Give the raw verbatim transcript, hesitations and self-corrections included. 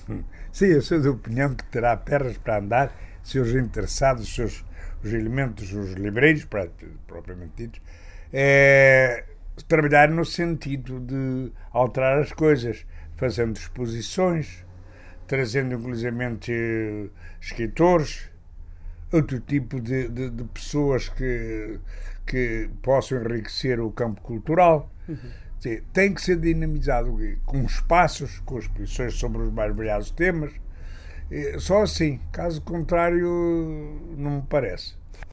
Sim, eu sou da opinião que terá pernas para andar se os interessados, os seus os elementos, os livreiros, propriamente ditos, é, trabalhar no sentido de alterar as coisas, fazendo exposições, trazendo inclusivamente escritores, outro tipo de, de, de pessoas que, que possam enriquecer o campo cultural. Uhum. Tem que ser dinamizado com espaços, com exposições sobre os mais variados temas. Só assim, caso contrário, não me parece.